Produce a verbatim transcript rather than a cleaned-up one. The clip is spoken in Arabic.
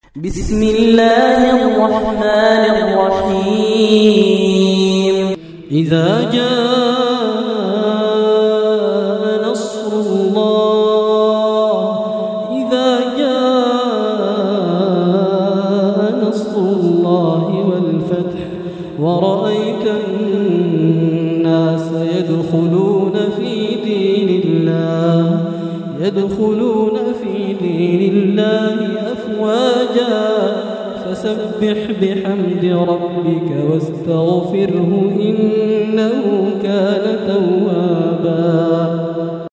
بسم الله الرحمن الرحيم إذا جاء نصر الله إذا جاء نصر الله والفتح ورأيت الناس يدخلون في دين الله يدخلون في دين الله أفواجا فسبح بحمد ربك واستغفره إنه كان توابا.